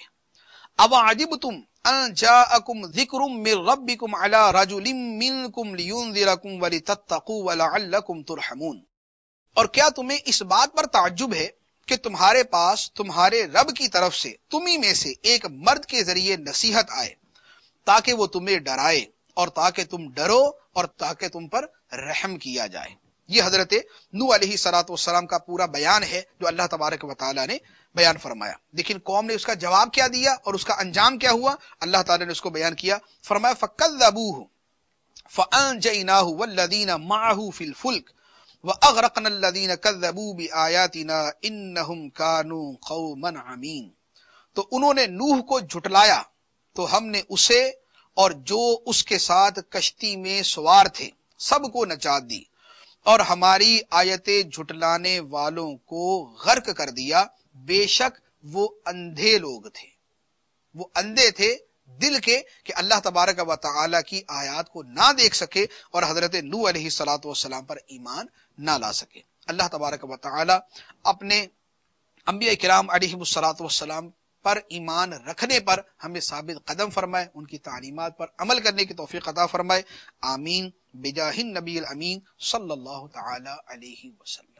اوعجبتم ان جاءکم ذکر من ربکم علی رجل منکم لینذرکم ولتتقوا ولعلکم ترحمون۔ اور کیا تمہیں اس بات پر تعجب ہے کہ تمہارے پاس تمہارے رب کی طرف سے تمہیں میں سے ایک مرد کے ذریعے نصیحت آئے تاکہ وہ تمہیں ڈرائے اور تاکہ تم ڈرو اور تاکہ تم پر رحم کیا جائے۔ یہ حضرت نوح علیہ السلام کا پورا بیان ہے جو اللہ تبارک و تعالی نے بیان فرمایا۔ لیکن قوم نے اس کا جواب کیا دیا اور اس کا انجام کیا ہوا، اللہ تعالی نے اس کو بیان کیا۔ فرمایا فَكَذَّبُوهُ فَأَنْجَيْنَاهُ وَالَّذِينَ مَعَهُ فِي الْفُلْكِ وَأَغْرَقْنَا الَّذِينَ كَذَّبُوا بِآيَاتِنَا إِنَّهُمْ كَانُوا قَوْمًا عَمِينَ۔ تو انہوں نے نوح کو جھٹلایا تو ہم نے اسے اور جو اس کے ساتھ کشتی میں سوار تھے سب کو نجات دی، اور ہماری آیتیں جھٹلانے والوں کو غرق کر دیا، بے شک وہ اندھے لوگ تھے، وہ اندھے تھے دل کے کہ اللہ تبارک و تعالی کی آیات کو نہ دیکھ سکے اور حضرت نوح علیہ السلام پر ایمان نہ لا سکے۔ اللہ تبارک و تعالی اپنے انبیاء کرام علیہ السلام پر ایمان رکھنے پر ہمیں ثابت قدم فرمائے، ان کی تعلیمات پر عمل کرنے کی توفیق عطا فرمائے، آمین بجاہ النبی الامین صلی اللہ تعالی علیہ وسلم۔